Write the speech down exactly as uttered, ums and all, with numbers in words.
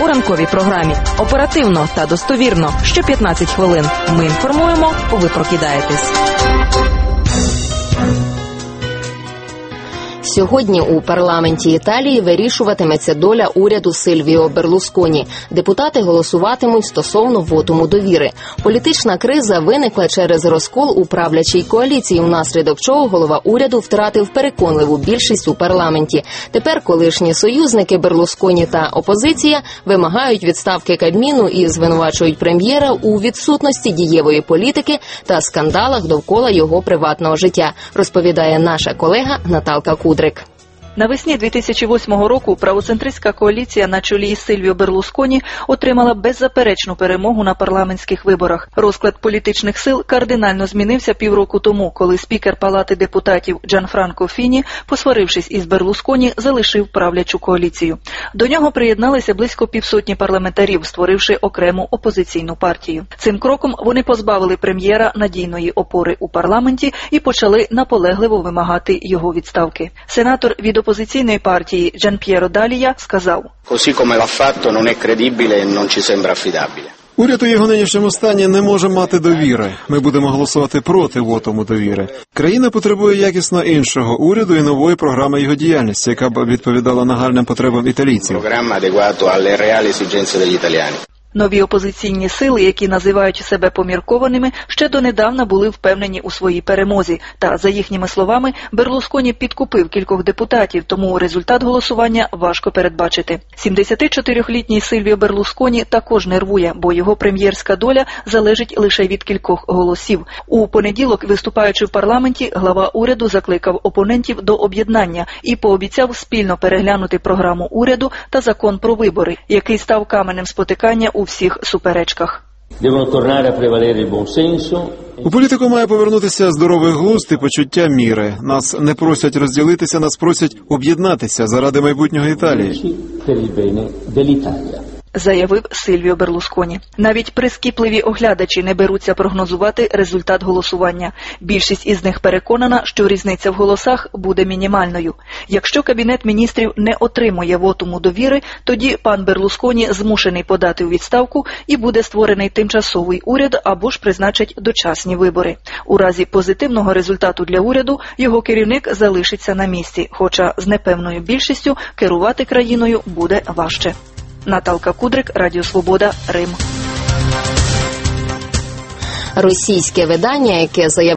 у ранковій програмі. Оперативно та достовірно. Що п'ятнадцять хвилин. Ми інформуємо, ви прокидаєтесь. Сьогодні у парламенті Італії вирішуватиметься доля уряду Сильвіо Берлусконі. Депутати голосуватимуть стосовно вотуму довіри. Політична криза виникла через розкол у правлячій коаліції, внаслідок чого голова уряду втратив переконливу більшість у парламенті. Тепер колишні союзники Берлусконі та опозиція вимагають відставки Кабміну і звинувачують прем'єра у відсутності дієвої політики та скандалах довкола його приватного життя, розповідає наша колега Наталка Кудрик. Навесні дві тисячі восьмого року правоцентристська коаліція на чолі із Сильвіо Берлусконі отримала беззаперечну перемогу на парламентських виборах. Розклад політичних сил кардинально змінився півроку тому, коли спікер Палати депутатів Джанфранко Фіні, посварившись із Берлусконі, залишив правлячу коаліцію. До нього приєдналися близько півсотні парламентарів, створивши окрему опозиційну партію. Цим кроком вони позбавили прем'єра надійної опори у парламенті і почали наполегливо вимагати його відставки. Сенатор від опозиційної партії Джан П'єро Далія сказав: «Così come va fatto non è credibile e non ci sembra affidabile». Уряд у його нинішньому стані не може мати довіри. Ми будемо голосувати проти вотуму довіри. Країна потребує якісно іншого уряду і нової програми його діяльності, яка б відповідала нагальним потребам італійців. Програма adeguato alle reali esigenze degli italiani. Нові опозиційні сили, які називають себе поміркованими, ще донедавна були впевнені у своїй перемозі. Та, за їхніми словами, Берлусконі підкупив кількох депутатів, тому результат голосування важко передбачити. сімдесятичотирилітній Сильвіо Берлусконі також нервує, бо його прем'єрська доля залежить лише від кількох голосів. У понеділок, виступаючи в парламенті, глава уряду закликав опонентів до об'єднання і пообіцяв спільно переглянути програму уряду та закон про вибори, який став каменем спотикання у всіх суперечках. У політику має повернутися здоровий глузд і почуття міри. Нас не просять розділитися, нас просять об'єднатися заради майбутнього Італії, заявив Сильвіо Берлусконі. Навіть прискіпливі оглядачі не беруться прогнозувати результат голосування. Більшість із них переконана, що різниця в голосах буде мінімальною. Якщо Кабінет міністрів не отримує вотуму довіри, тоді пан Берлусконі змушений подати у відставку і буде створений тимчасовий уряд або ж призначать дочасні вибори. У разі позитивного результату для уряду його керівник залишиться на місці, хоча з непевною більшістю керувати країною буде важче. Наталка Кудрик, Радіо Свобода, Рим. Російське видання, яке заявило